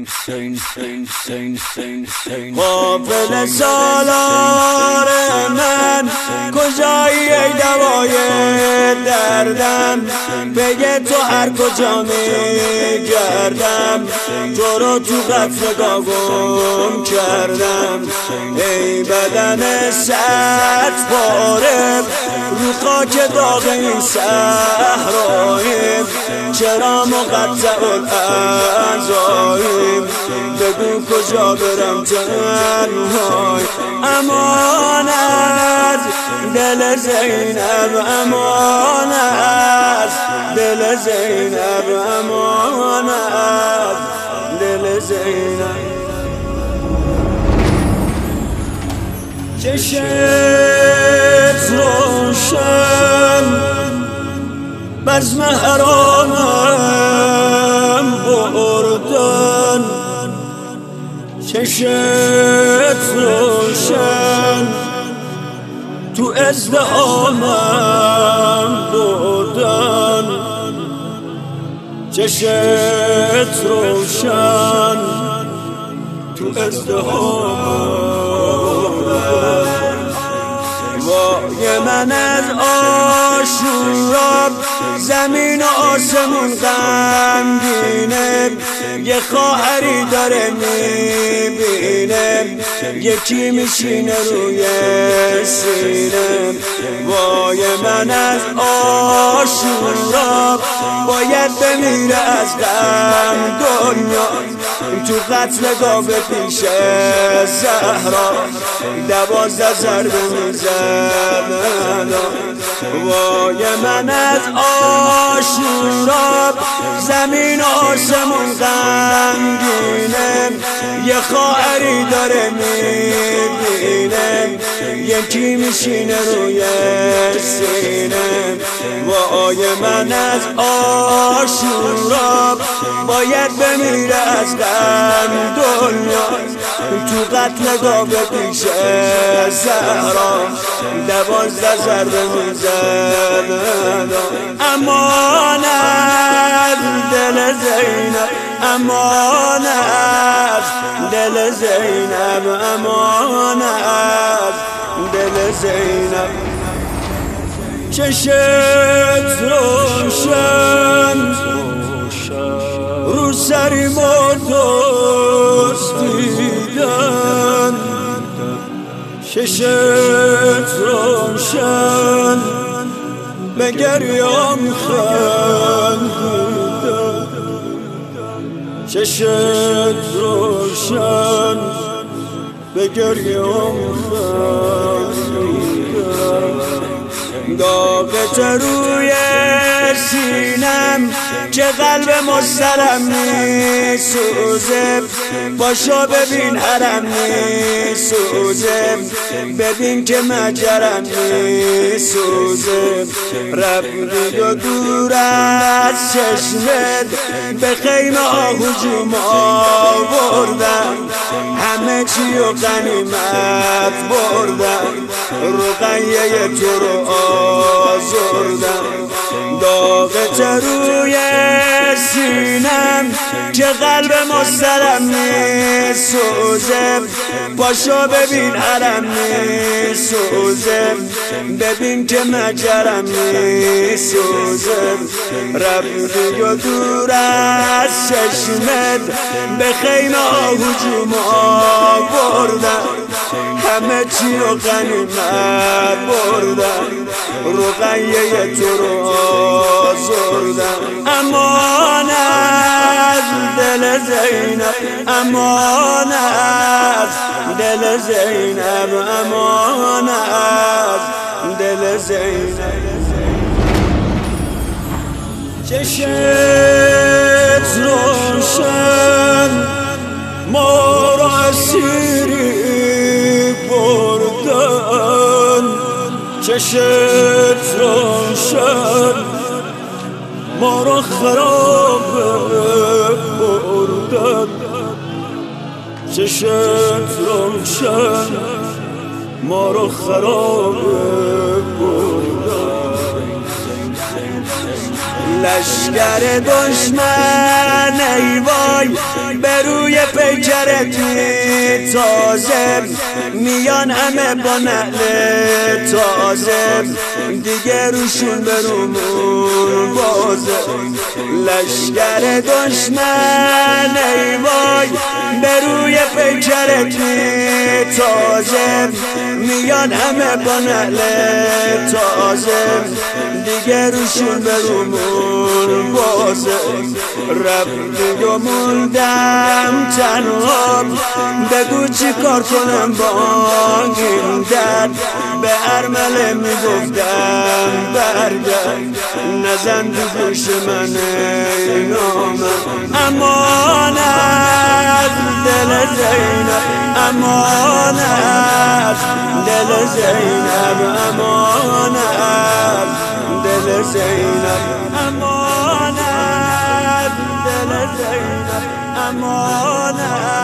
غافل سالار من کجایی ای دوای دردم، بگه تو هر کجا میگردم، تو رو تو قطرگاه گم کردم. ای بدن صد پاره رو خاک داغ این صحراییم، چرا مقطع الاعضاییم، بگو کجا برم تنهای. امان از دل زینب، امان از دل زینب، امان از دل زینب. چشت روشن بزم حرامم بردن، چشت روشن تو ازدهامم بردن، چشت روشن تو ازدهامم. وای من از آشورا زمین و آسمون غمگینه، یه خواهری داره میبینه، یکی میشینه روی سینه. وای من از آشورا باید بمیره از غم دنیا، تو قتلگاه پیش زهرا 12 ضربه میزنن. وای من از آشورا زمین و آسمون غمگینه، یه خواهری داره میبینه، یکی میشینه روی سینه. وای من از آشورا باید بمیره از غم دنیا، تو قتلگاه پیش زهرا 12 ضربه میزنن. امان از دل زینب، امان از دل زینب، امان از دل زینب. چشت روشن رو سری دزدیدن، چشت روشن به گریام خندیدن، چشت روشن به گریام خندیدن. داغت روی سینم که قلب مسترم میسوزه، باشو ببین حرم میسوزه، ببین که مجرم میسوزه. رفتی و دور از چشمت به خیمه ها هجوم آوردم، همه چی و غنیمت بردم، رقیه تو رو آزردم. داغت روی سینم که قلب مسترم میسوزه، باشو ببین حرم میسوزه، ببین که مجرم میسوزه. رفتی و دور از چشمت به خیمه ها هجوم آوردم، همه چی و غنیمت بردم، رقیه تو رو آزردم. امان از دل زینب، امان از دل زینب، امان از دل زینب. چشت روشن ما را اسیری بردن، چشت روشن ما را خراب بردن، چشت روشن ما را خراب بردن. لشکر دشمن ای وای به روی پیکرت تازه میان همه با نعل تازه دیگه روشون برومون بازه لشکر دشمن ای وای به روی پیکرت تازه میان همه با نعل تازه دیگه روشون برومون بازه رفتی و موندم تنها بگو چی کار کنم با این درد به ارمله میگفتم برگرد نزن تو گوش من ای نامرد امانت دل زینب امانت دل زینب امانت دل زینب امانت دل زینب امانت